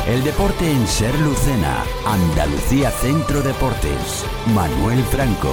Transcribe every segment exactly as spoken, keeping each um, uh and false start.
El deporte en Ser Lucena, Andalucía Centro Deportes, Manuel Franco.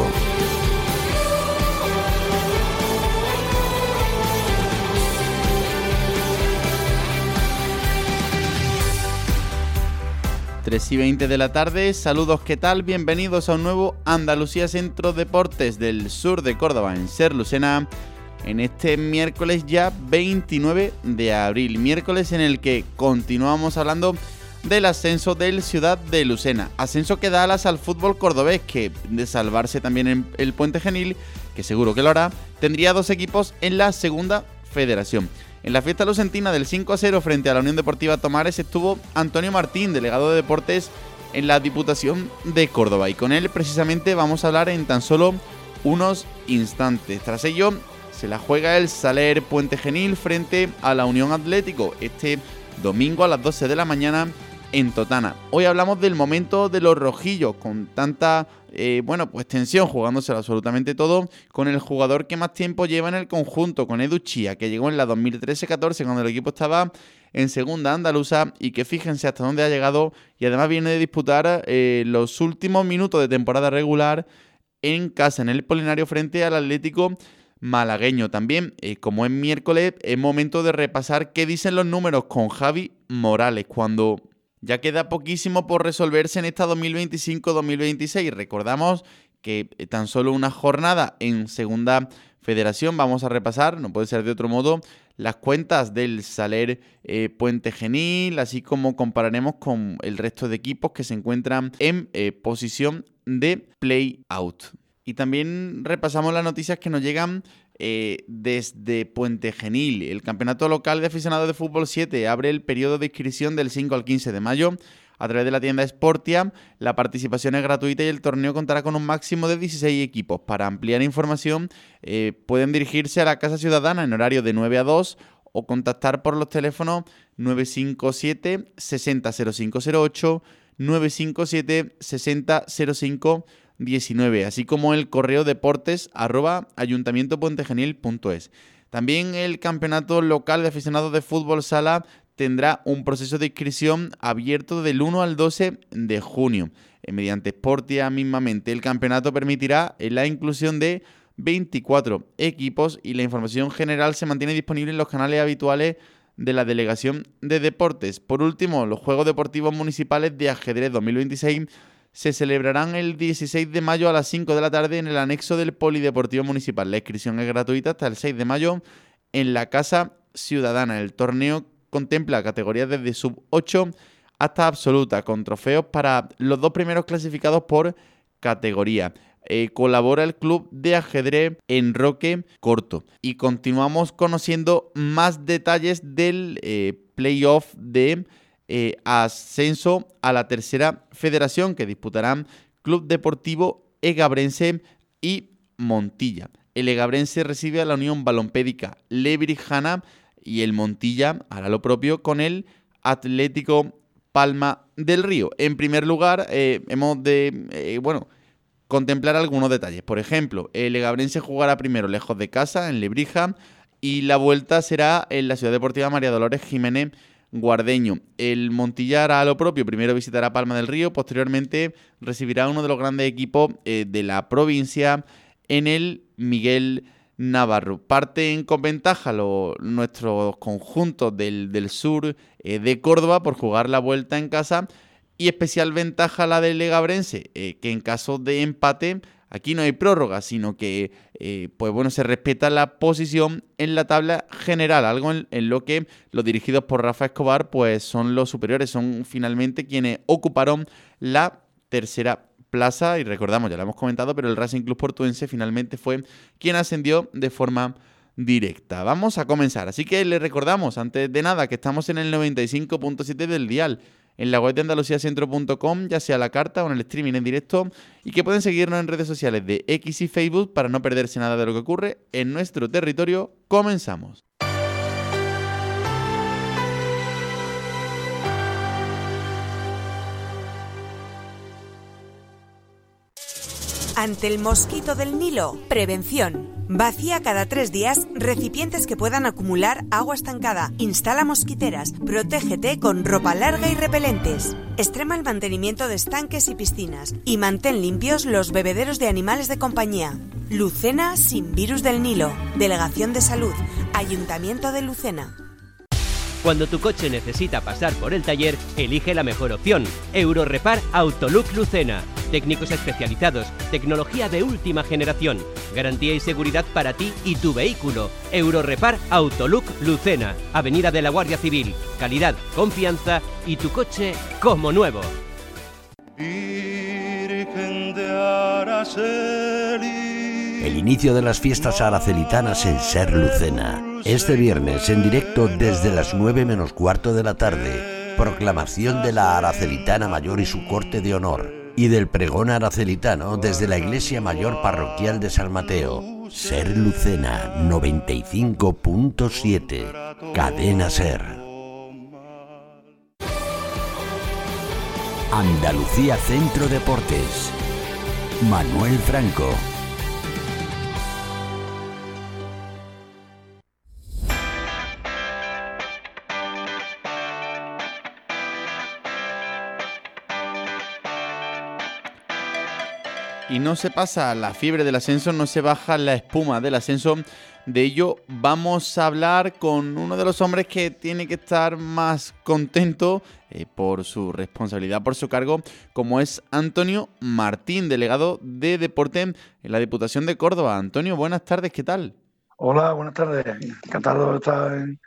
tres y veinte de la tarde, saludos, ¿qué tal? Bienvenidos a un nuevo Andalucía Centro Deportes del sur de Córdoba en Ser Lucena, en este miércoles ya veintinueve de abril, miércoles en el que continuamos hablando del ascenso del Ciudad de Lucena, ascenso que da alas al fútbol cordobés, que de salvarse también en el Puente Genil, que seguro que lo hará, tendría dos equipos en la segunda federación. En la fiesta lucentina del cinco a cero frente a la Unión Deportiva Tomares estuvo Antonio Martín, delegado de Deportes en la Diputación de Córdoba, y con él precisamente vamos a hablar en tan solo unos instantes. Tras ello se la juega el Saler Puente Genil frente a la Unión Atlético este domingo a las doce de la mañana en Totana. Hoy hablamos del momento de los rojillos, con tanta eh, bueno, pues tensión, jugándoselo absolutamente todo, con el jugador que más tiempo lleva en el conjunto, con Edu Chía, que llegó en la dos mil trece catorce cuando el equipo estaba en segunda andaluza, y que fíjense hasta dónde ha llegado, y además viene de disputar eh, los últimos minutos de temporada regular en casa, en el Polinario, frente al Atlético malagueño. También, eh, como es miércoles, es momento de repasar qué dicen los números con Javi Morales, cuando ya queda poquísimo por resolverse en esta dos mil veinticinco dos mil veintiséis. Recordamos que tan solo una jornada en segunda federación. Vamos a repasar, no puede ser de otro modo, las cuentas del Saler eh, Puente Genil, así como compararemos con el resto de equipos que se encuentran en eh, posición de play-out. Y también repasamos las noticias que nos llegan eh, desde Puente Genil. El Campeonato Local de Aficionados de Fútbol siete abre el periodo de inscripción del cinco al quince de mayo a través de la tienda Sportia. La participación es gratuita y el torneo contará con un máximo de dieciséis equipos. Para ampliar información eh, pueden dirigirse a la Casa Ciudadana en horario de nueve a dos o contactar por los teléfonos nueve cinco siete, seis cero cero cinco cero ocho, nueve cinco siete, seis cero cero cinco diecinueve, así como el correo deportes arroba ayuntamientopuentegenil punto es. También el Campeonato Local de Aficionados de Fútbol Sala tendrá un proceso de inscripción abierto del uno al doce de junio. Mediante Sportia mismamente, el campeonato permitirá la inclusión de veinticuatro equipos y la información general se mantiene disponible en los canales habituales de la Delegación de Deportes. Por último, los Juegos Deportivos Municipales de Ajedrez dos mil veintiséis se celebrarán el dieciséis de mayo a las cinco de la tarde en el anexo del Polideportivo Municipal. La inscripción es gratuita hasta el seis de mayo en la Casa Ciudadana. El torneo contempla categorías desde sub ocho hasta absoluta, con trofeos para los dos primeros clasificados por categoría. Eh, colabora el Club de Ajedrez Enroque Corto. Y continuamos conociendo más detalles del eh, playoff de Eh, ascenso a la tercera federación, que disputarán Club Deportivo Egabrense y Montilla. El Egabrense recibe a la Unión Balompédica Lebrijana y el Montilla hará lo propio con el Atlético Palma del Río. En primer lugar, eh, hemos de eh, bueno, contemplar algunos detalles. Por ejemplo, el Egabrense jugará primero lejos de casa, en Lebrija, y la vuelta será en la Ciudad Deportiva María Dolores Jiménez Guardeño. El Montilla hará lo propio, primero visitará Palma del Río, posteriormente recibirá uno de los grandes equipos eh, de la provincia en el Miguel Navarro. Parten con ventaja los, nuestros conjuntos del, del sur eh, de Córdoba por jugar la vuelta en casa, y especial ventaja la del Egabrense, eh, que en caso de empate aquí no hay prórroga, sino que eh, pues bueno, se respeta la posición en la tabla general, algo en, en lo que los dirigidos por Rafa Escobar pues son los superiores, son finalmente quienes ocuparon la tercera plaza. Y recordamos, ya lo hemos comentado, pero el Racing Club Portuense finalmente fue quien ascendió de forma directa. Vamos a comenzar, así que les recordamos antes de nada que estamos en el noventa y cinco punto siete del dial, en la web de andaluciacentro punto com, ya sea a la carta o en el streaming en directo, y que pueden seguirnos en redes sociales de X y Facebook para no perderse nada de lo que ocurre en nuestro territorio. Comenzamos. Ante el mosquito del Nilo, prevención. Vacía cada tres días recipientes que puedan acumular agua estancada. Instala mosquiteras. Protégete con ropa larga y repelentes. Extrema el mantenimiento de estanques y piscinas. Y mantén limpios los bebederos de animales de compañía. Lucena sin virus del Nilo. Delegación de Salud. Ayuntamiento de Lucena. Cuando tu coche necesita pasar por el taller, elige la mejor opción. Eurorepar Autolook Lucena. Técnicos especializados, tecnología de última generación, garantía y seguridad para ti y tu vehículo. Eurorepar Autolook Lucena, Avenida de la Guardia Civil. Calidad, confianza y tu coche como nuevo. El inicio de las fiestas aracelitanas en Ser Lucena. Este viernes en directo desde las nueve menos cuarto de la tarde. Proclamación de la Aracelitana Mayor y su corte de honor. Y del pregón aracelitano desde la Iglesia Mayor Parroquial de San Mateo. Ser Lucena noventa y cinco punto siete. Cadena Ser. Andalucía Centro Deportes. Manuel Franco. Y no se pasa la fiebre del ascenso, no se baja la espuma del ascenso. De ello vamos a hablar con uno de los hombres que tiene que estar más contento eh, por su responsabilidad, por su cargo, como es Antonio Martín, delegado de Deporte en la Diputación de Córdoba. Antonio, buenas tardes, ¿qué tal? Hola, buenas tardes. Encantado de estar en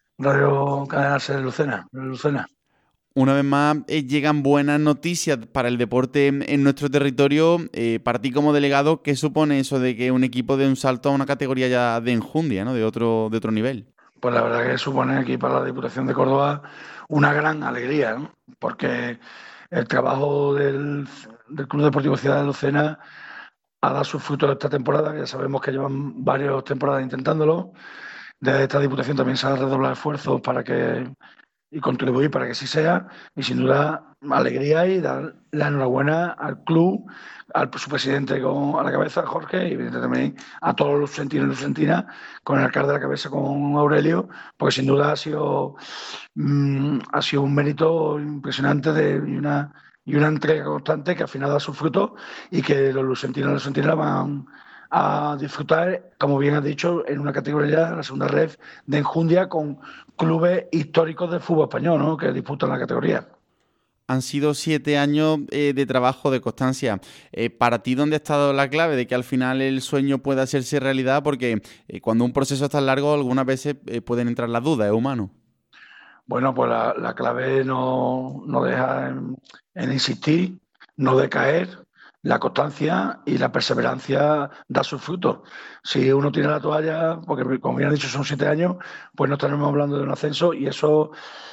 Radio Cadena Ser Lucena. Lucena. Una vez más, eh, llegan buenas noticias para el deporte en, en nuestro territorio. Eh, para ti como delegado, ¿qué supone eso de que un equipo dé un salto a una categoría ya de enjundia, ¿no? de otro de otro nivel? Pues la verdad que supone aquí para la Diputación de Córdoba una gran alegría, ¿no? Porque el trabajo del, del Club Deportivo Ciudad de Lucena ha dado sus frutos esta temporada. Ya sabemos que llevan varias temporadas intentándolo. Desde esta Diputación también se ha redoblado esfuerzos para que... y contribuir para que así sea, y sin duda alegría y dar la enhorabuena al club, al su presidente con, a la cabeza, Jorge, y evidentemente también a todos los lucentinos y lucentinas, con el alcalde a la cabeza, con Aurelio, porque sin duda ha sido, mmm, ha sido un mérito impresionante de, y, una, y una entrega constante que al final da sus frutos y que los lucentinos y lucentinas van a disfrutar, como bien has dicho, en una categoría, la segunda red de enjundia, con clubes históricos del fútbol español, ¿no?, que disputan la categoría. Han sido siete años eh, de trabajo, de constancia. Eh, para ti, ¿dónde ha estado la clave de que al final el sueño pueda hacerse realidad? Porque eh, cuando un proceso es tan largo, algunas veces eh, pueden entrar las dudas, ¿es humano? Bueno, pues la, la clave no, no deja en, en insistir, no decaer. La constancia y la perseverancia da sus frutos. Si uno tiene la toalla, porque como bien han dicho son siete años, pues no estaremos hablando de un ascenso, y eso,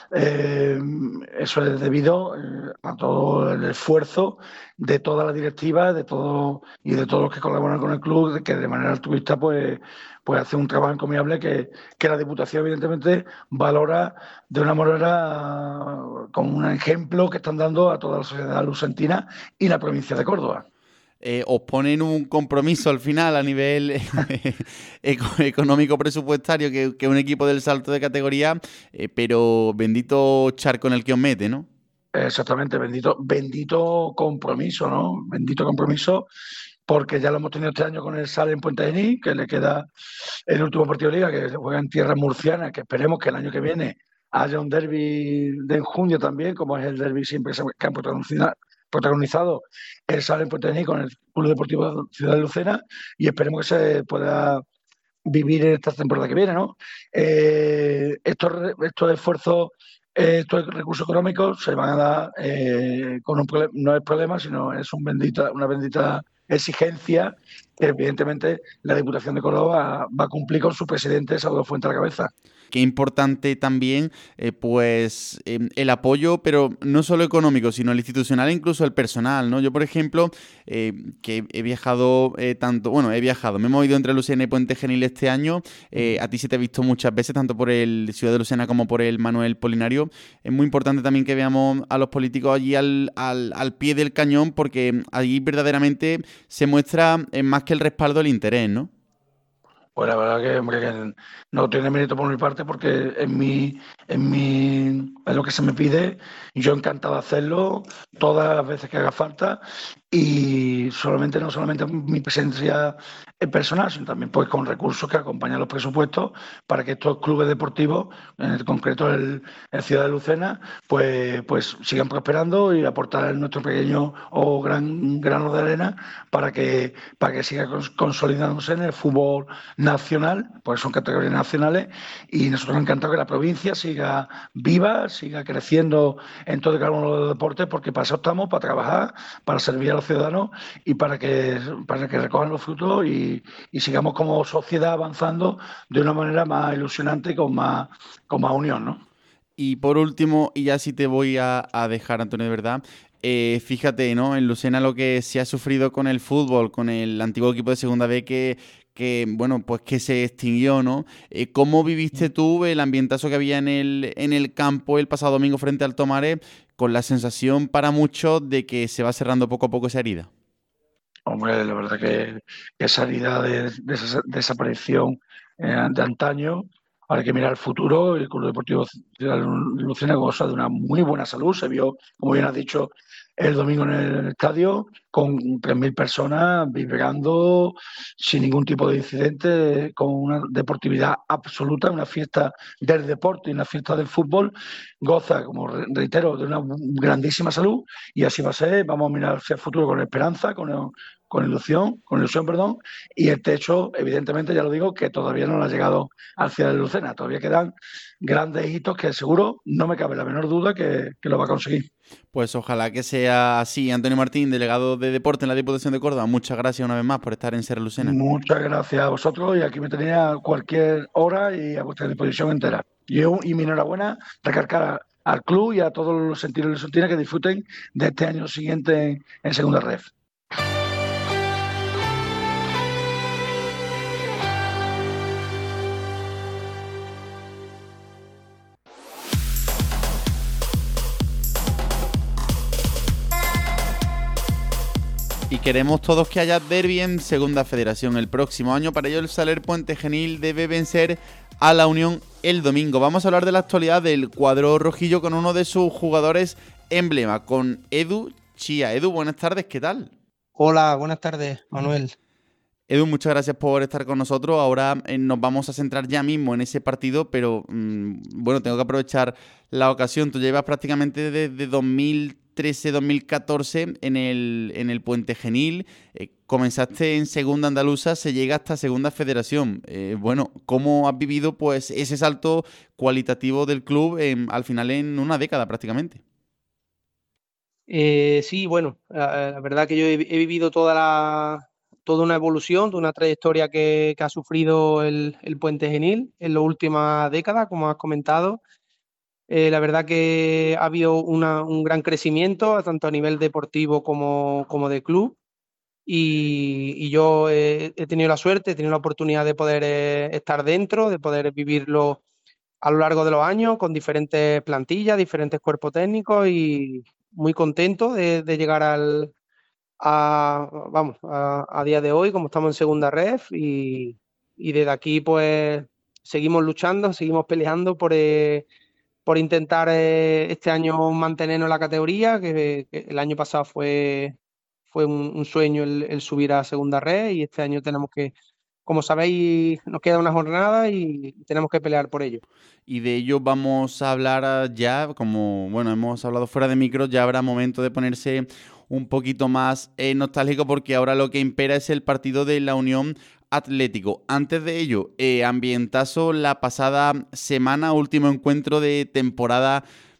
eh, eso es debido eh, a todo el esfuerzo de toda la directiva, de todo y de todos los que colaboran con el club, que de manera altruista pues, pues hace un trabajo encomiable que, que la Diputación evidentemente valora de una manera como un ejemplo que están dando a toda la sociedad lucentina y la provincia de Córdoba. Eh, os ponen un compromiso al final a nivel económico presupuestario que, que un equipo del salto de categoría, eh, pero bendito charco en el que os mete, ¿no? Exactamente, bendito, bendito compromiso, ¿no? Bendito compromiso, porque ya lo hemos tenido este año con el Sal en Puente de Genil, que le queda el último partido de liga, que se juega en tierras murcianas, que esperemos que el año que viene haya un derbi de enjundia también, como es el derbi siempre que han protagonizado el Sal en Puente de Genil con el Club Deportivo Ciudad de Lucena, y esperemos que se pueda vivir en esta temporada que viene, ¿no? Eh, estos, estos esfuerzos, eh, estos recursos económicos se van a dar eh, con un problema, no es problema, sino es un bendita, una bendita exigencia que evidentemente la Diputación de Córdoba va a cumplir con su presidente Salvador Fuente a la cabeza. Qué importante también eh, pues eh, el apoyo, pero no solo económico, sino el institucional e incluso el personal, ¿no? Yo, por ejemplo, eh, que he viajado eh, tanto, bueno, he viajado, me he movido entre Lucena y Puente Genil este año, eh, a ti se te ha visto muchas veces, tanto por el Ciudad de Lucena como por el Manuel Polinario. Es muy importante también que veamos a los políticos allí al, al, al pie del cañón, porque allí verdaderamente se muestra eh, más que el respaldo, el interés, ¿no? Pues la verdad que, hombre, que no tiene mérito por mi parte porque en mi, en mi, en lo que se me pide, yo encantado de hacerlo todas las veces que haga falta y solamente no solamente mi presencia personal, sino también pues con recursos que acompañan los presupuestos para que estos clubes deportivos, en el concreto el, el Ciudad de Lucena, pues, pues sigan prosperando y aportar nuestro pequeño o gran grano de arena para que, para que siga consolidándose en el fútbol nacional, porque son categorías nacionales, y nosotros nos encanta que la provincia siga viva, siga creciendo en todo y cada uno de los deportes, porque para eso estamos, para trabajar, para servir a los ciudadanos y para que, para que recojan los frutos y, y sigamos como sociedad avanzando de una manera más ilusionante y con más, con más unión, ¿no? Y por último, y ya sí te voy a, a dejar, Antonio, de verdad, eh, fíjate, ¿no? En Lucena lo que se ha sufrido con el fútbol, con el antiguo equipo de Segunda B que, que bueno, pues que se extinguió, ¿no? Eh, ¿Cómo viviste tú el ambientazo que había en el, en el campo el pasado domingo frente al Tomares, con la sensación para muchos de que se va cerrando poco a poco esa herida? Hombre, la verdad que esa herida de, de esa desaparición eh, de antaño, ahora hay que mirar el futuro. El Club Deportivo Ciudad de Lucena goza de una muy buena salud. Se vio, como bien has dicho, el domingo en el estadio con tres mil personas vibrando sin ningún tipo de incidente, con una deportividad absoluta, una fiesta del deporte y una fiesta del fútbol. Goza, como reitero, de una grandísima salud y así va a ser. Vamos a mirar hacia el futuro con esperanza, con el, con ilusión, con ilusión, perdón, y el techo, evidentemente, ya lo digo, que todavía no ha llegado al Ciudad de Lucena. Todavía quedan grandes hitos que seguro, no me cabe la menor duda, que, que lo va a conseguir. Pues ojalá que sea así. Antonio Martín, delegado de Deporte en la Diputación de Córdoba, muchas gracias una vez más por estar en Ser Lucena. Muchas gracias a vosotros y aquí me tenía a cualquier hora y a vuestra disposición entera. Y, y mi enhorabuena, recargar al club y a todos los sentidos de Sontina que disfruten de este año siguiente en, en Segunda Ref. Y queremos todos que haya derbi en Segunda Federación el próximo año. Para ello el Saler Puente Genil debe vencer a la Unión el domingo. Vamos a hablar de la actualidad del cuadro rojillo con uno de sus jugadores emblema, con Edu Chía. Edu, buenas tardes, ¿qué tal? Hola, buenas tardes, Manuel. Edu, muchas gracias por estar con nosotros. Ahora eh, nos vamos a centrar ya mismo en ese partido, pero mmm, bueno, tengo que aprovechar la ocasión. Tú llevas prácticamente desde dos mil trece dos mil catorce en el, en el Puente Genil. Eh, comenzaste en Segunda Andaluza, se llega hasta Segunda Federación. Eh, bueno, ¿cómo has vivido pues ese salto cualitativo del club eh, al final en una década prácticamente? Eh, sí, bueno, la, la verdad que yo he, he vivido toda la toda una evolución, toda una trayectoria que, que ha sufrido el, el Puente Genil en las últimas décadas, como has comentado. Eh, la verdad que ha habido una, un gran crecimiento, tanto a nivel deportivo como, como de club. Y, y yo he, he tenido la suerte, he tenido la oportunidad de poder eh, estar dentro, de poder vivirlo a lo largo de los años con diferentes plantillas, diferentes cuerpos técnicos y muy contento de, de llegar al, a, vamos, a, a día de hoy, como estamos en Segunda Ref y, y desde aquí pues seguimos luchando, seguimos peleando por... Eh, por intentar eh, este año mantenernos en la categoría, que, que el año pasado fue, fue un, un sueño el, el subir a Segunda Red y este año tenemos que, como sabéis, nos queda una jornada y tenemos que pelear por ello. Y de ello vamos a hablar ya, como bueno, hemos hablado fuera de micro, ya habrá momento de ponerse un poquito más eh, nostálgico porque ahora lo que impera es el partido de la Unión Atlético. Antes de ello, eh, ambientazo la pasada semana, último encuentro de temporada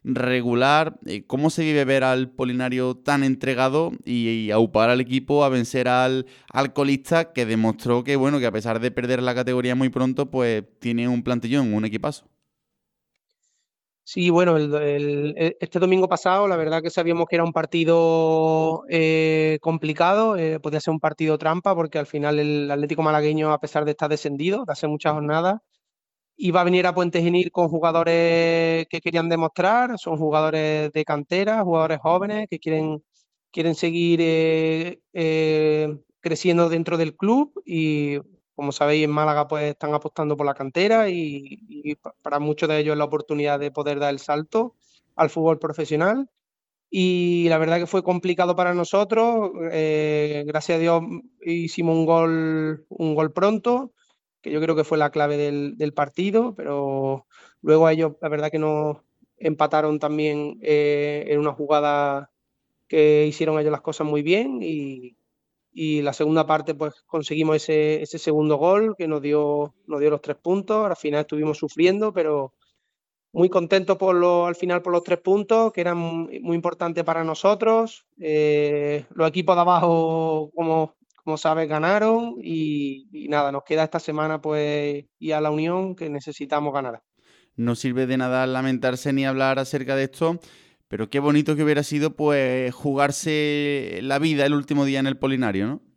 regular. ¿Cómo se vive ver al Polinario tan entregado y, y aupar al equipo a vencer al, al colista, que demostró que, bueno, que a pesar de perder la categoría muy pronto, pues tiene un plantillón, un equipazo? Sí, bueno, el, el, este domingo pasado la verdad que sabíamos que era un partido eh, complicado, eh, podía ser un partido trampa porque al final el Atlético malagueño, a pesar de estar descendido, de hace muchas jornadas, iba a venir a Puente Genil con jugadores que querían demostrar, son jugadores de cantera, jugadores jóvenes que quieren, quieren seguir eh, eh, creciendo dentro del club y como sabéis en Málaga pues están apostando por la cantera y, y para muchos de ellos es la oportunidad de poder dar el salto al fútbol profesional. Y la verdad que fue complicado para nosotros, eh, gracias a Dios hicimos un gol, un gol pronto, que yo creo que fue la clave del, del partido, pero luego ellos, la verdad que nos empataron también eh, en una jugada que hicieron ellos las cosas muy bien y, y la segunda parte pues conseguimos ese, ese segundo gol que nos dio, nos dio los tres puntos, al final estuvimos sufriendo, pero muy contentos por lo, al final por los tres puntos, que eran muy importantes para nosotros. Eh, los equipos de abajo, como, como sabes, ganaron y, y nada, nos queda esta semana pues ir a la Unión, que necesitamos ganar. No sirve de nada lamentarse ni hablar acerca de esto, pero qué bonito que hubiera sido pues jugarse la vida el último día en el Polinario, ¿no?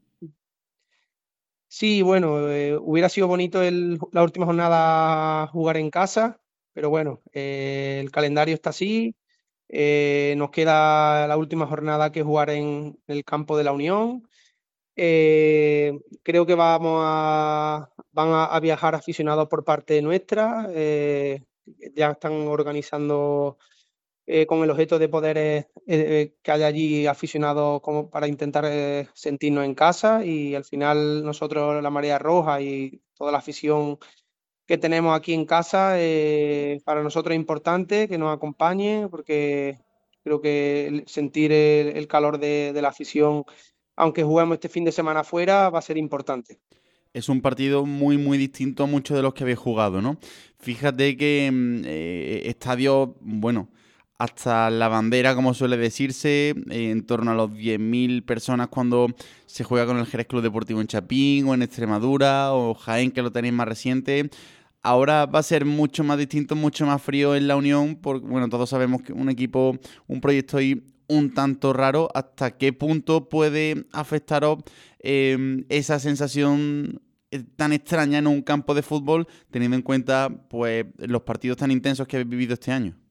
Sí, bueno, eh, hubiera sido bonito el, la última jornada jugar en casa, pero bueno, eh, el calendario está así. Eh, nos queda la última jornada que jugar en el campo de la Unión. Eh, creo que vamos a, van a, a viajar aficionados por parte nuestra. Eh, ya están organizando eh, con el objeto de poder eh, eh, que haya allí aficionados como para intentar eh, sentirnos en casa y al final nosotros, la Marea Roja y toda la afición que tenemos aquí en casa, eh, para nosotros es importante que nos acompañe porque creo que el- sentir el, el calor de, de la afición, aunque juguemos este fin de semana afuera, va a ser importante. Es un partido muy, muy distinto a muchos de los que habéis jugado, ¿no? Fíjate que mm, eh, estadio, bueno, hasta la bandera, como suele decirse, eh, en torno a los diez mil personas cuando se juega con el Jerez Club Deportivo en Chapín o en Extremadura o Jaén, que lo tenéis más reciente. Ahora va a ser mucho más distinto, mucho más frío en la Unión, porque, bueno, todos sabemos que un equipo, un proyecto ahí un tanto raro. ¿Hasta qué punto puede afectaros eh, esa sensación eh, tan extraña en un campo de fútbol, teniendo en cuenta pues los partidos tan intensos que habéis vivido este año?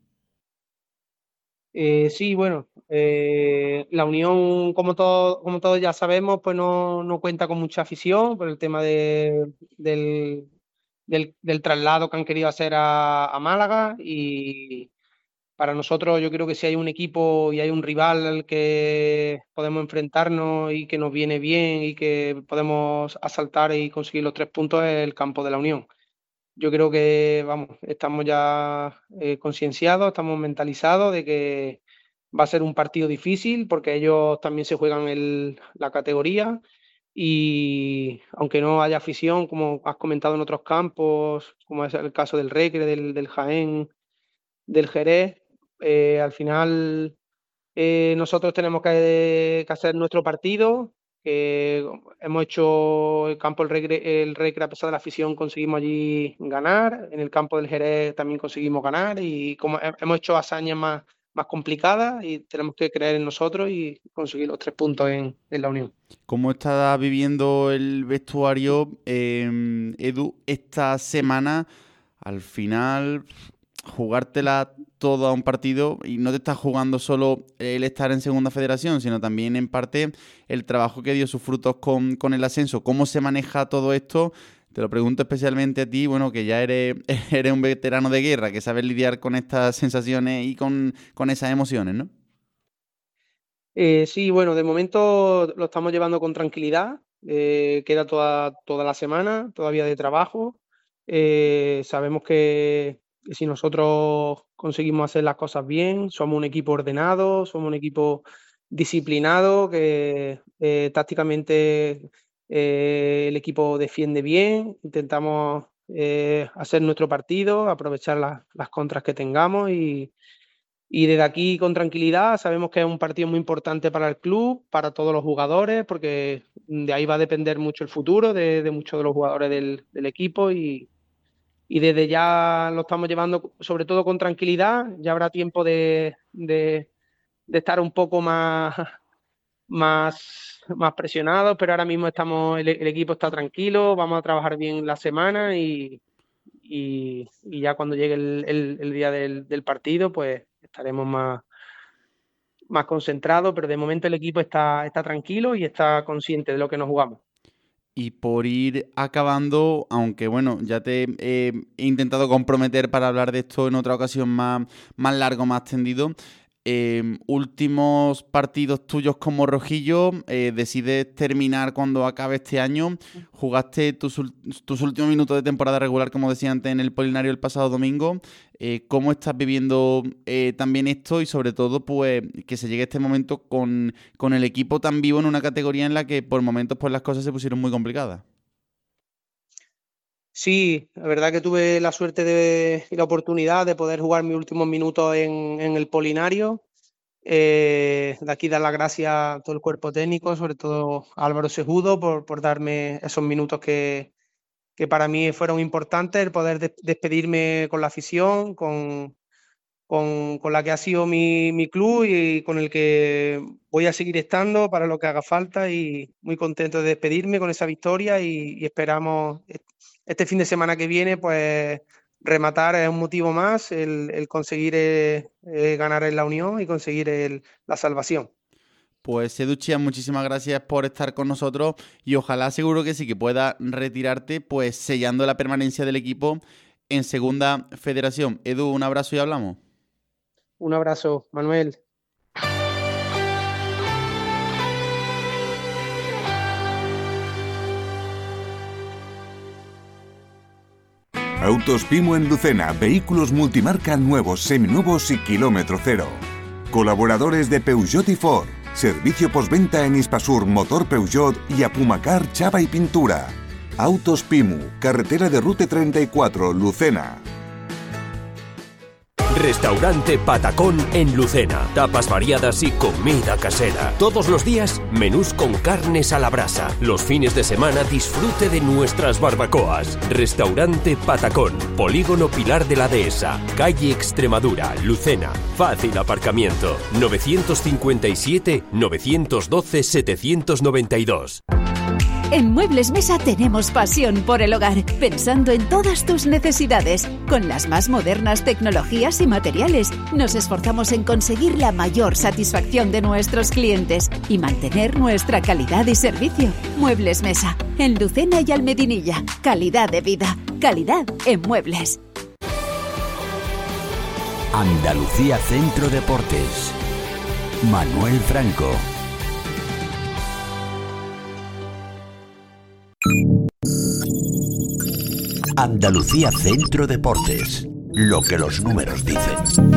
Eh, sí, bueno, eh, la Unión, como, todo, como todos ya sabemos, pues no, no cuenta con mucha afición por el tema de, del, del, del traslado que han querido hacer a, a Málaga y para nosotros yo creo que si hay un equipo y hay un rival al que podemos enfrentarnos y que nos viene bien y que podemos asaltar y conseguir los tres puntos es el campo de la Unión. Yo creo que, vamos, estamos ya eh, concienciados, estamos mentalizados de que va a ser un partido difícil porque ellos también se juegan el, la categoría y aunque no haya afición, como has comentado en otros campos, como es el caso del Recre, del, del Jaén, del Jerez, eh, al final eh, nosotros tenemos que, que hacer nuestro partido, que hemos hecho el campo del Recre, el Recre, a pesar de la afición, conseguimos allí ganar, en el campo del Jerez también conseguimos ganar y como hemos hecho hazañas más, más complicadas y tenemos que creer en nosotros y conseguir los tres puntos en, en la Unión. ¿Cómo está viviendo el vestuario, eh, Edu, esta semana? Al final, jugártela todo a un partido y no te estás jugando solo el estar en Segunda Federación, sino también en parte el trabajo que dio sus frutos con, con el ascenso. ¿Cómo se maneja todo esto? Te lo pregunto especialmente a ti, bueno, que ya eres, eres un veterano de guerra, que sabes lidiar con estas sensaciones y con, con esas emociones, ¿no? Eh, sí, bueno, de momento lo estamos llevando con tranquilidad. Eh, queda toda, toda la semana todavía de trabajo. Eh, sabemos que, que si nosotros conseguimos hacer las cosas bien, somos un equipo ordenado, somos un equipo disciplinado, que eh, tácticamente eh, el equipo defiende bien, intentamos eh, hacer nuestro partido, aprovechar las, las contras que tengamos y Y desde aquí, con tranquilidad, sabemos que es un partido muy importante para el club, para todos los jugadores, porque de ahí va a depender mucho el futuro de, de muchos de los jugadores del, del equipo y, y desde ya lo estamos llevando sobre todo con tranquilidad. Ya habrá tiempo de, de, de estar un poco más, más, más presionados, pero ahora mismo estamos, el, el equipo está tranquilo, vamos a trabajar bien la semana y, y, y ya cuando llegue el, el, el día del, del partido, pues estaremos más, más concentrados, pero de momento el equipo está, está tranquilo y está consciente de lo que nos jugamos. Y por ir acabando, aunque bueno, ya te eh, he intentado comprometer para hablar de esto en otra ocasión más, más largo, más tendido, eh, últimos partidos tuyos como rojillo, eh, decides terminar cuando acabe este año, jugaste tus, tus últimos minutos de temporada regular, como decía antes, en el Polinario el pasado domingo. Eh, ¿Cómo estás viviendo eh, también esto y sobre todo pues que se llegue este momento con, con el equipo tan vivo en una categoría en la que por momentos pues las cosas se pusieron muy complicadas? Sí, la verdad que tuve la suerte de, y la oportunidad de poder jugar mis últimos minutos en, en el Polinario. Eh, de aquí dar las gracias a todo el cuerpo técnico, sobre todo a Álvaro Sejudo por, por darme esos minutos que, que para mí fueron importantes, el poder de, despedirme con la afición, con, con, con la que ha sido mi, mi club y con el que voy a seguir estando para lo que haga falta, y muy contento de despedirme con esa victoria y, y esperamos este fin de semana que viene pues rematar. Es un motivo más el, el conseguir eh, eh, ganar en la Unión y conseguir el, la salvación. Pues Edu Chía, muchísimas gracias por estar con nosotros y ojalá seguro que sí que pueda retirarte pues sellando la permanencia del equipo en Segunda Federación. Edu, un abrazo y hablamos. Un abrazo, Manuel. Autos Pimo en Lucena, vehículos multimarca nuevos, seminuevos y kilómetro cero. Colaboradores de Peugeot y Ford. Servicio postventa en Hispasur, Motor Peugeot y Apumacar, Chapa y Pintura. Autos Pimu, carretera de Rute treinta y cuatro, Lucena. Restaurante Patacón en Lucena. Tapas variadas y comida casera. Todos los días, menús con carnes a la brasa. Los fines de semana, disfrute de nuestras barbacoas. Restaurante Patacón. Polígono Pilar de la Dehesa. Calle Extremadura, Lucena. Fácil aparcamiento. nueve cinco siete, nueve uno dos, siete nueve dos. En Muebles Mesa tenemos pasión por el hogar, pensando en todas tus necesidades. Con las más modernas tecnologías y materiales, nos esforzamos en conseguir la mayor satisfacción de nuestros clientes y mantener nuestra calidad y servicio. Muebles Mesa, en Lucena y Almedinilla. Calidad de vida, calidad en muebles. Andalucía Centro Deportes. Manuel Franco. Andalucía Centro Deportes. Lo que los números dicen.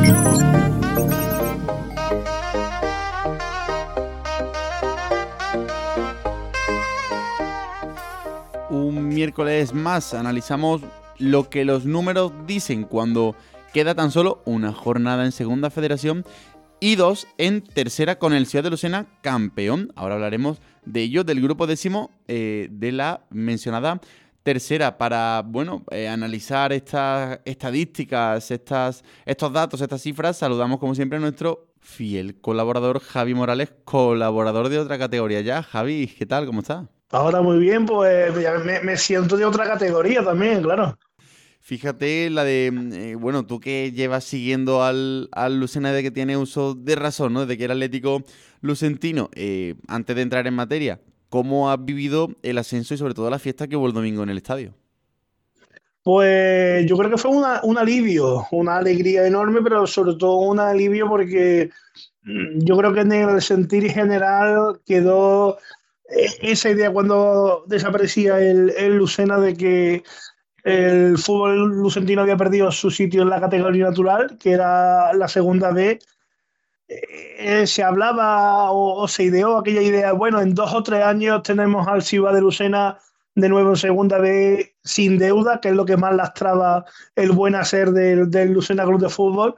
Un miércoles más analizamos lo que los números dicen cuando queda tan solo una jornada en Segunda Federación y dos en Tercera con el Ciudad de Lucena campeón. Ahora hablaremos de ello, del grupo décimo eh, de la mencionada Tercera, para bueno eh, analizar estas estadísticas, estas, estos datos, estas cifras. Saludamos como siempre a nuestro fiel colaborador Javi Morales, colaborador de otra categoría ya. Javi, ¿qué tal? ¿Cómo estás? Ahora muy bien, pues me, me siento de otra categoría también, claro. Fíjate la de, eh, bueno, tú que llevas siguiendo al, al Lucena de que tiene uso de razón, ¿no? De que era Atlético Lucentino, eh, antes de entrar en materia, ¿cómo has vivido el ascenso y sobre todo la fiesta que hubo el domingo en el estadio? Pues yo creo que fue una, un alivio, una alegría enorme, pero sobre todo un alivio porque yo creo que en el sentir general quedó esa idea cuando desaparecía el, el Lucena de que el fútbol lucentino había perdido su sitio en la categoría natural, que era la segunda B. Eh, se hablaba o, o se ideó aquella idea, bueno, en dos o tres años tenemos al Ciudad de Lucena de nuevo en segunda B sin deuda, que es lo que más lastraba el buen hacer del, del Lucena Club de Fútbol.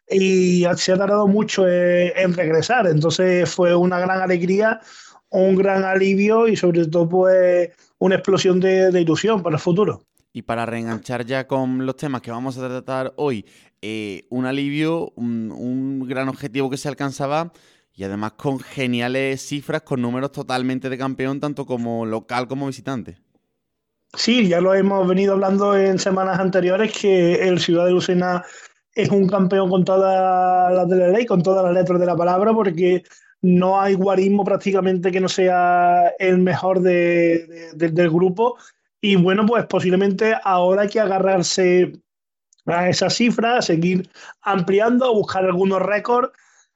y se ha tardado mucho en, en regresar. Entonces fue una gran alegría, un gran alivio y sobre todo pues una explosión de, de ilusión para el futuro. Y para reenganchar ya con los temas que vamos a tratar hoy, eh, un alivio, un, un gran objetivo que se alcanzaba y además con geniales cifras, con números totalmente de campeón, tanto como local como visitante. Sí, ya lo hemos venido hablando en semanas anteriores, que el Ciudad de Lucena es un campeón con todas las de la ley, con todas las letras de la palabra, porque no hay guarismo prácticamente que no sea el mejor de, de, de, del grupo. Y bueno, pues posiblemente ahora hay que agarrarse a esa cifra, seguir ampliando, buscar algunos récords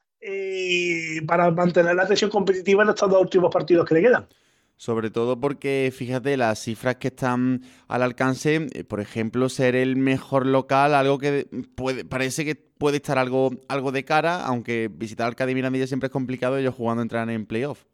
eh, para mantener la tensión competitiva en estos dos últimos partidos que le quedan. Sobre todo porque, fíjate, las cifras que están al alcance, eh, por ejemplo, ser el mejor local, algo que puede, parece que puede estar algo, algo de cara, aunque visitar al Cádiz Mirandilla siempre es complicado, ellos jugando entrar en playoff.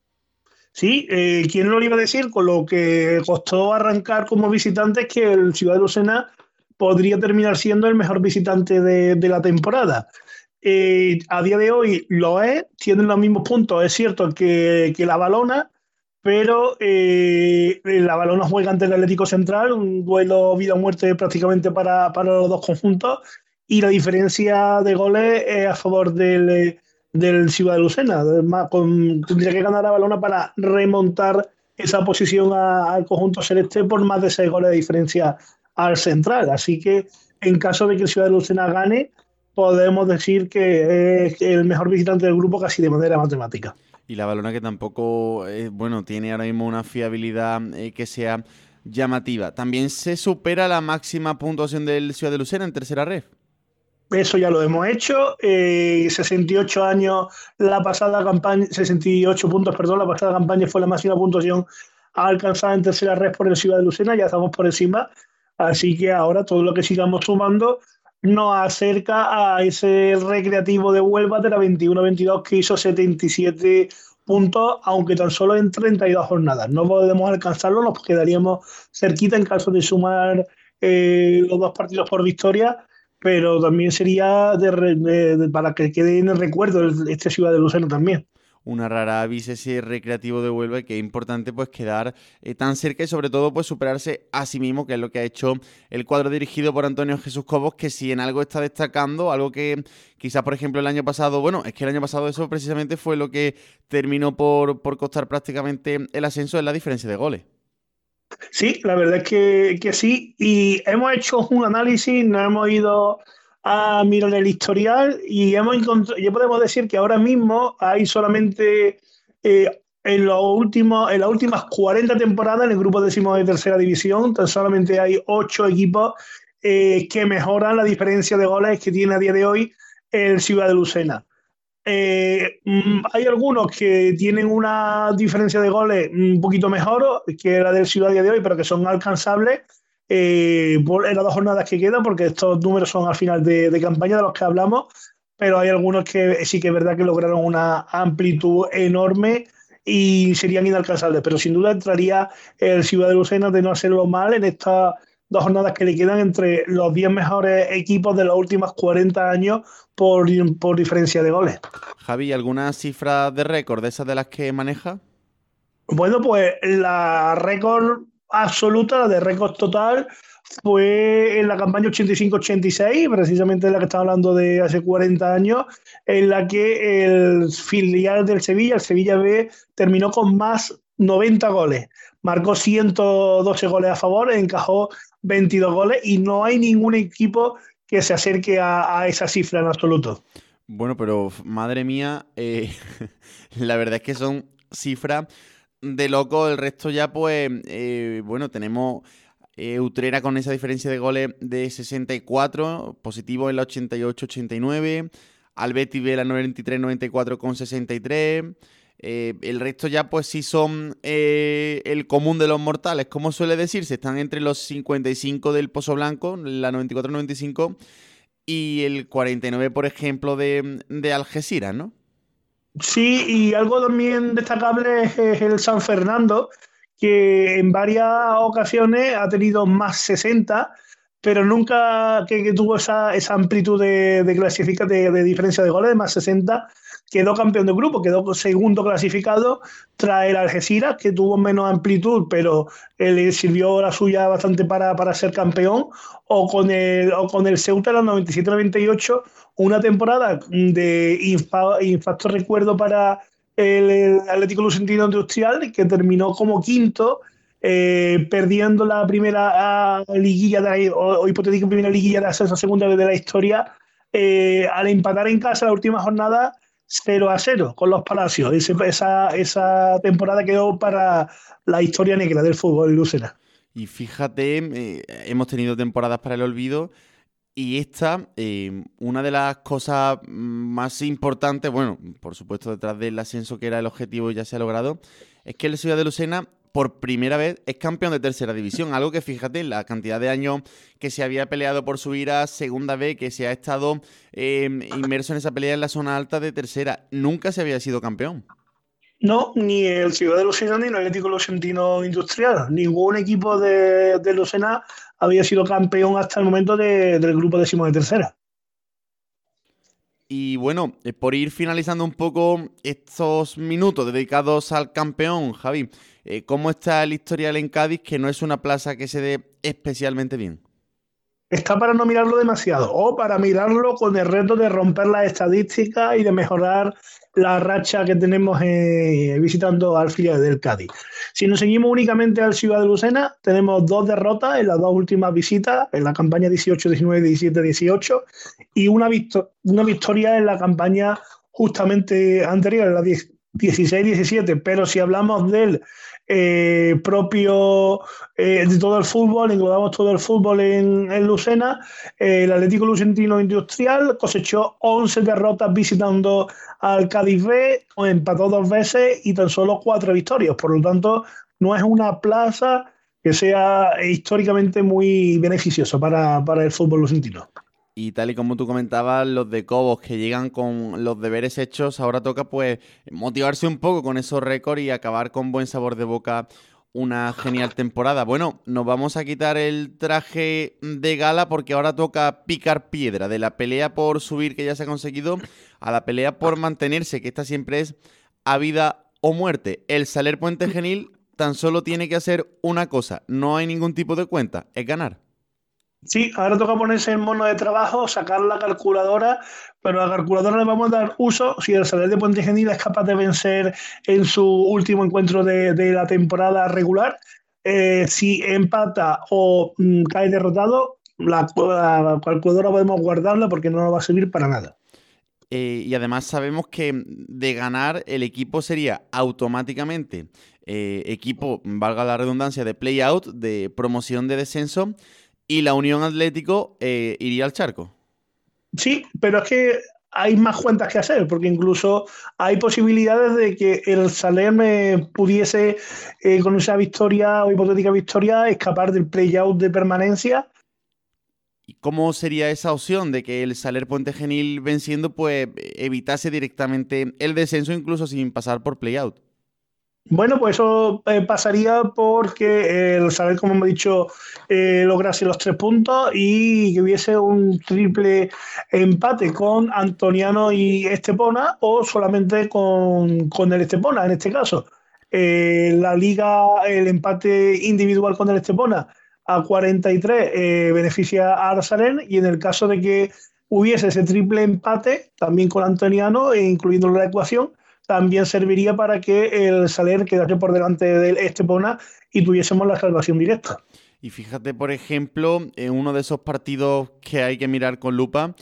Sí, eh, ¿quién lo iba a decir? Con lo que costó arrancar como visitantes, que el Ciudad de Lucena podría terminar siendo el mejor visitante de, de la temporada. Eh, a día de hoy lo es, tienen los mismos puntos, es cierto que, que la Valona, pero eh, la Valona juega ante el Atlético Central, un duelo vida o muerte prácticamente para, para los dos conjuntos, y la diferencia de goles es a favor del, del Ciudad de Lucena. Además, con, tendría que ganar la Valona para remontar esa posición a, al conjunto celeste por más de seis goles de diferencia al Central. Así que en caso de que el Ciudad de Lucena gane, podemos decir que es el mejor visitante del grupo casi de manera matemática. Y la Valona que tampoco, eh, bueno, tiene ahora mismo una fiabilidad eh, que sea llamativa. También se supera la máxima puntuación del Ciudad de Lucena en tercera ref. Eso ya lo hemos hecho. Eh, sesenta y ocho años la pasada campaña, sesenta y ocho puntos, perdón, la pasada campaña fue la máxima puntuación alcanzada en tercera ref por el Ciudad de Lucena, ya estamos por encima. Así que ahora todo lo que sigamos sumando nos acerca a ese Recreativo de Huelva de la veintiuno veintidós que hizo setenta y siete puntos, aunque tan solo en treinta y dos jornadas. No podemos alcanzarlo, nos quedaríamos cerquita en caso de sumar eh, los dos partidos por victoria, pero también sería de, de, de, para que quede en el recuerdo este Ciudad de Lucena también. Una rara avis ese Recreativo de Huelva, y que es importante pues quedar eh, tan cerca y sobre todo pues superarse a sí mismo, que es lo que ha hecho el cuadro dirigido por Antonio Jesús Cobos, que si en algo está destacando, algo que quizás por ejemplo el año pasado, bueno, es que el año pasado eso precisamente fue lo que terminó por, por costar prácticamente el ascenso, en la diferencia de goles. Sí, la verdad es que, que sí, y hemos hecho un análisis, nos hemos ido a mirar el historial y hemos encontrado, ya podemos decir que ahora mismo hay solamente eh, en, los últimos, en las últimas cuarenta temporadas en el grupo décimo de tercera división, tan solamente hay ocho equipos eh, que mejoran la diferencia de goles que tiene a día de hoy el Ciudad de Lucena. Eh, hay algunos que tienen una diferencia de goles un poquito mejor que la del Ciudad a día de hoy, pero que son alcanzables eh, por, en las dos jornadas que quedan, porque estos números son al final de, de campaña de los que hablamos, pero hay algunos que sí que es verdad que lograron una amplitud enorme y serían inalcanzables, pero sin duda entraría el Ciudad de Lucena de no hacerlo mal en estas dos jornadas que le quedan entre los diez mejores equipos de los últimos cuarenta años por, por diferencia de goles. Javi, ¿alguna cifra de récord de esas de las que maneja? Bueno, pues la récord absoluta, la de récord total, fue en la campaña ochenta y cinco ochenta y seis, precisamente la que estaba hablando de hace cuarenta años, en la que el filial del Sevilla, el Sevilla B, terminó con más noventa goles. Marcó ciento doce goles a favor, encajó veintidós goles y no hay ningún equipo que se acerque a, a esa cifra en absoluto. Bueno, pero madre mía, eh, la verdad es que son cifras de loco. El resto ya pues, eh, bueno, tenemos eh, Utrera con esa diferencia de goles de sesenta y cuatro, positivo en la ochenta y ocho ochenta y nueve, Albeti B la noventa y tres noventa y cuatro con sesenta y tres... Eh, el resto ya pues sí son eh, el común de los mortales, como suele decirse, están entre los cincuenta y cinco del Pozo Blanco, la noventa y cuatro noventa y cinco, y el cuarenta y nueve, por ejemplo, de, de Algeciras, ¿no? Sí, y algo también destacable es el San Fernando, que en varias ocasiones ha tenido más sesenta, pero nunca que, que tuvo esa, esa amplitud de, de clasifica de, de diferencia de goles de más sesenta. Quedó campeón del grupo, quedó segundo clasificado tras el Algeciras, que tuvo menos amplitud, pero le sirvió la suya bastante para, para ser campeón, o con el, o con el Ceuta en los noventa y siete noventa y ocho, una temporada de infa, infacto recuerdo para el, el Atlético Lucentino Industrial, que terminó como quinto, eh, perdiendo la primera uh, liguilla, de la, o, o hipotética primera liguilla de ascenso segunda vez de la historia, eh, al empatar en casa la última jornada cero a cero con los Palacios. Ese, esa, esa temporada quedó para la historia negra del fútbol lucena. Y fíjate, eh, hemos tenido temporadas para el olvido y esta, eh, una de las cosas más importantes, bueno, por supuesto detrás del ascenso que era el objetivo y ya se ha logrado, es que el Ciudad de Lucena por primera vez es campeón de tercera división, algo que fíjate, la cantidad de años que se había peleado por subir a segunda B, que se ha estado eh, inmerso en esa pelea en la zona alta de tercera, nunca se había sido campeón. No, ni el Ciudad de Lucena ni el Atlético Lucentino Industrial, ningún equipo de, de Lucena había sido campeón hasta el momento de, del grupo décimo de tercera. Y bueno, por ir finalizando un poco estos minutos dedicados al campeón, Javi, ¿cómo está el historial en Cádiz, que no es una plaza que se dé especialmente bien? Está para no mirarlo demasiado, o para mirarlo con el reto de romper las estadísticas y de mejorar la racha que tenemos eh, visitando al filial del Cádiz. Si nos seguimos únicamente al Ciudad de Lucena, tenemos dos derrotas en las dos últimas visitas, en la campaña dieciocho diecinueve, diecisiete dieciocho, y una, victor- una victoria en la campaña justamente anterior, en la dieciséis diecisiete. Pero si hablamos del eh, propio eh, de todo el fútbol, englobamos todo el fútbol en, en Lucena, eh, el Atlético Lucentino Industrial cosechó once derrotas visitando al Cádiz B, empató dos veces y tan solo cuatro victorias. Por lo tanto, no es una plaza que sea históricamente muy beneficiosa para, para el fútbol lucentino. Y tal y como tú comentabas, los de Cobos que llegan con los deberes hechos, ahora toca pues motivarse un poco con esos récords y acabar con buen sabor de boca una genial temporada. Bueno, nos vamos a quitar el traje de gala porque ahora toca picar piedra, de la pelea por subir que ya se ha conseguido a la pelea por mantenerse, que esta siempre es a vida o muerte. El Saler Puente Genil tan solo tiene que hacer una cosa, no hay ningún tipo de cuenta, es ganar. Sí, ahora toca ponerse en mono de trabajo, sacar la calculadora, pero a la calculadora le vamos a dar uso si el Saler de Puente Genil es capaz de vencer en su último encuentro de, de la temporada regular. Eh, si empata o mm, cae derrotado, la, la calculadora podemos guardarla porque no nos va a servir para nada. Eh, y además sabemos que de ganar el equipo sería automáticamente eh, equipo, valga la redundancia, de play-out, de promoción de descenso, y la Unión Atlético eh, iría al charco. Sí, pero es que hay más cuentas que hacer, porque incluso hay posibilidades de que el Saler me pudiese, eh, con esa victoria o hipotética victoria, escapar del play-out de permanencia. ¿Y cómo sería esa opción de que el Saler Puente Genil venciendo pues evitase directamente el descenso, incluso sin pasar por play-out? Bueno, pues eso eh, pasaría porque el Saler, como hemos dicho, eh, lograse los tres puntos y que hubiese un triple empate con Antoniano y Estepona, o solamente con, con el Estepona en este caso. Eh, la liga, el empate individual con el Estepona a cuarenta y tres eh, beneficia a Saler, y en el caso de que hubiese ese triple empate también con Antoniano, e incluyendo la ecuación, también serviría para que el Saler quedase por delante del Estepona y tuviésemos la salvación directa. Y fíjate, por ejemplo, en uno de esos partidos que hay que mirar con lupa,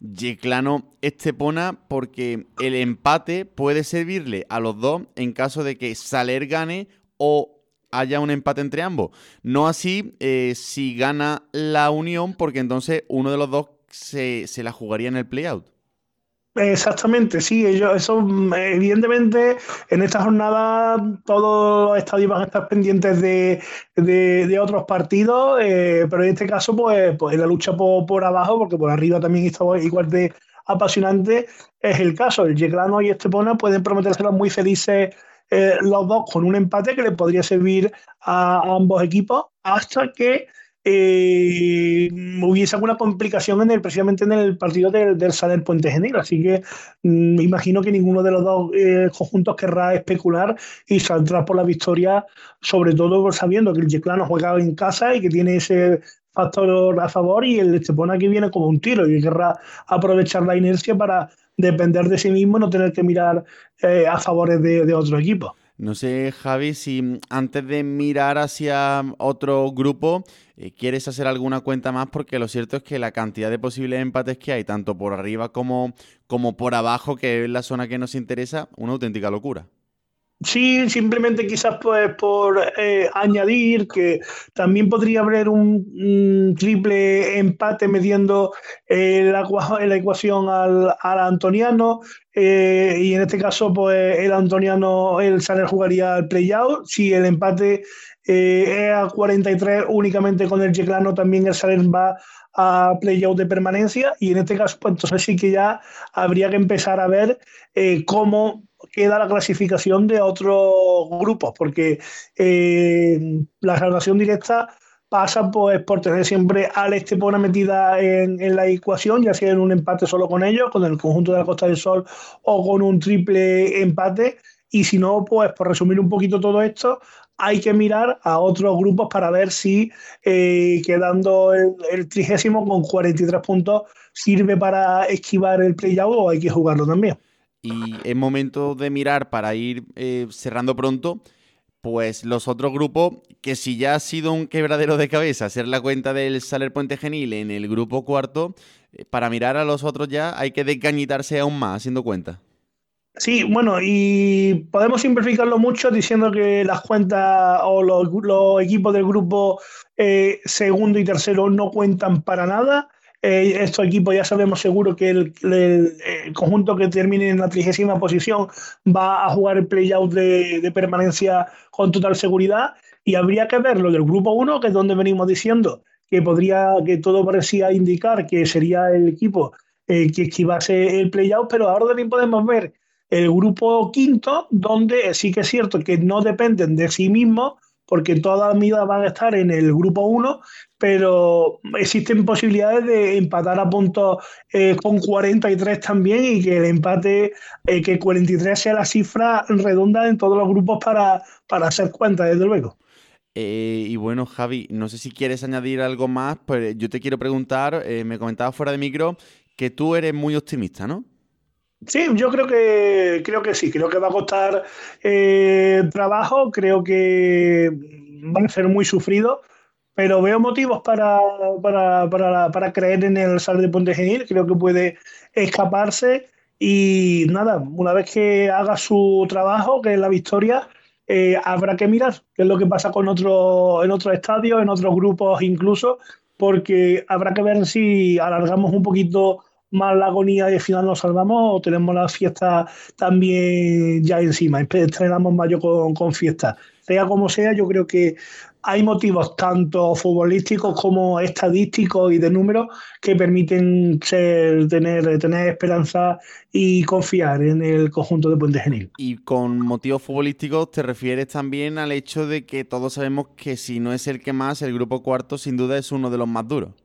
Yeclano-Estepona, porque el empate puede servirle a los dos en caso de que Saler gane o haya un empate entre ambos. No así eh, si gana la Unión, porque entonces uno de los dos se, se la jugaría en el play-out. Exactamente, sí, ellos, eso evidentemente en esta jornada todos los estadios van a estar pendientes de, de, de otros partidos, eh, pero en este caso pues, pues la lucha por, por abajo, porque por arriba también está igual de apasionante, es el caso. El Yeclano y Estepona pueden prometérselo muy felices eh, los dos con un empate que les podría servir a, a ambos equipos, hasta que eh, hubiese alguna complicación en el, precisamente en el partido del, del Saler Puente Genil. Así que me mm, imagino que ninguno de los dos eh, conjuntos querrá especular y saldrá por la victoria, sobre todo sabiendo que el Yeclano juega en casa y que tiene ese factor a favor, y el Estepona que viene como un tiro y querrá aprovechar la inercia para depender de sí mismo y no tener que mirar eh, a favores de, de otro equipo. No sé, Javi, si antes de mirar hacia otro grupo eh, quieres hacer alguna cuenta más, porque lo cierto es que la cantidad de posibles empates que hay, tanto por arriba como, como por abajo, que es la zona que nos interesa, una auténtica locura. Sí, simplemente quizás pues por eh, añadir que también podría haber un, un triple empate metiendo eh, la, la ecuación al, al antoniano, eh, y en este caso pues el antoniano, el Saler jugaría al play-out. Si el empate eh, es a cuarenta y tres únicamente con el Yeclano, también el Saler va a play-out de permanencia, y en este caso pues entonces sí que ya habría que empezar a ver eh, cómo queda la clasificación de otros grupos, porque eh, la salvación directa pasa pues por tener siempre al Estepona metida en, en la ecuación, ya sea en un empate solo con ellos, con el conjunto de la Costa del Sol, o con un triple empate. Y si no, pues por resumir un poquito todo esto, hay que mirar a otros grupos para ver si eh, quedando el, el trigésimo con cuarenta y tres puntos sirve para esquivar el play-out o hay que jugarlo también. Y es momento de mirar, para ir eh, cerrando pronto, pues los otros grupos, que si ya ha sido un quebradero de cabeza hacer la cuenta del Saler Puente Genil en el grupo cuarto, eh, para mirar a los otros ya hay que desgañitarse aún más haciendo cuenta. Sí, bueno, y podemos simplificarlo mucho diciendo que las cuentas o los, los equipos del grupo eh, segundo y tercero no cuentan para nada. Eh, estos equipos ya sabemos seguro que el, el, el conjunto que termine en la trigésima posición va a jugar el play-out de, de permanencia con total seguridad, y habría que ver lo del grupo uno, que es donde venimos diciendo que podría, que todo parecía indicar que sería el equipo eh, que esquivase el play-out, pero ahora también podemos ver el grupo quinto, donde sí que es cierto que no dependen de sí mismos, porque todas las medidas van a estar en el grupo uno, pero existen posibilidades de empatar a puntos eh, con cuarenta y tres también, y que el empate, eh, que cuarenta y tres sea la cifra redonda en todos los grupos para, para hacer cuenta, desde luego. Eh, y bueno, Javi, no sé si quieres añadir algo más, pero yo te quiero preguntar, eh, me comentabas fuera de micro que tú eres muy optimista, ¿no? Sí, yo creo que creo que sí, creo que va a costar eh, trabajo, creo que van a ser muy sufridos, pero veo motivos para, para, para, para creer en el Saler de Puente Genil. Creo que puede escaparse, y nada, una vez que haga su trabajo, que es la victoria, eh, habrá que mirar qué es lo que pasa con otro, en otros estadios, en otros grupos incluso, porque habrá que ver si alargamos un poquito más la agonía y al final nos salvamos, o tenemos la fiesta también ya encima, estrenamos mayo con, con fiesta. Sea como sea, yo creo que hay motivos tanto futbolísticos como estadísticos y de números que permiten ser, tener, tener esperanza y confiar en el conjunto de Puente Genil. Y con motivos futbolísticos te refieres también al hecho de que todos sabemos que si no es el que más, el grupo cuarto sin duda es uno de los más duros.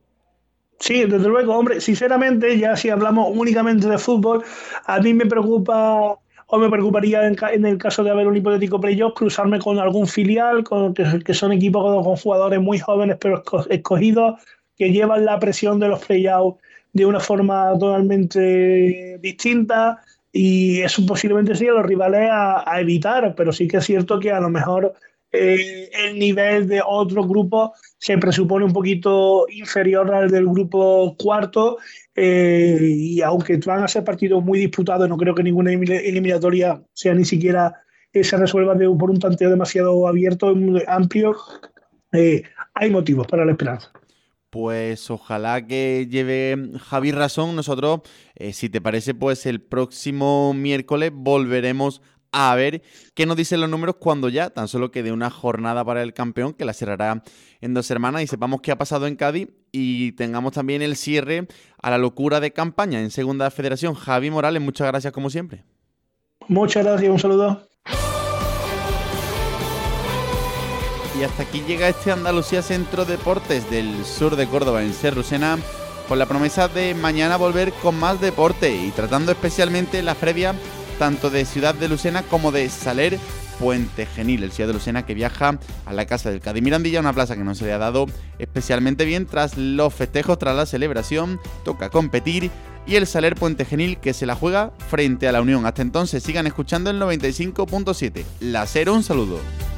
Sí, desde luego, hombre, sinceramente, ya si hablamos únicamente de fútbol, a mí me preocupa, o me preocuparía en, en el caso de haber un hipotético playoff, cruzarme con algún filial, con, que, que son equipos con, con jugadores muy jóvenes pero escogidos, que llevan la presión de los playoffs de una forma totalmente distinta, y eso posiblemente sean los rivales a, a evitar, pero sí que es cierto que a lo mejor eh, el nivel de otros grupos se presupone un poquito inferior al del grupo cuarto, eh, y aunque van a ser partidos muy disputados, no creo que ninguna eliminatoria sea ni siquiera eh, se resuelva de, por un tanteo demasiado abierto, muy amplio, eh, hay motivos para la esperanza. Pues ojalá que lleve Javi razón. Nosotros, eh, si te parece, pues el próximo miércoles volveremos a ver qué nos dicen los números cuando ya tan solo quede una jornada para el campeón, que la cerrará en dos semanas, y sepamos qué ha pasado en Cádiz y tengamos también el cierre a la locura de campaña en Segunda Federación. Javi Morales, muchas gracias como siempre. Muchas gracias, un saludo. Y hasta aquí llega este Andalucía Centro Deportes del sur de Córdoba en Ser Lucena, con la promesa de mañana volver con más deporte y tratando especialmente la previa tanto de Ciudad de Lucena como de Saler Puente Genil, el Ciudad de Lucena que viaja a la Casa del Cádiz Mirandilla, una plaza que no se le ha dado especialmente bien tras los festejos, tras la celebración, toca competir, y el Saler Puente Genil que se la juega frente a la Unión. Hasta entonces sigan escuchando el noventa y cinco punto siete. La Cero, un saludo.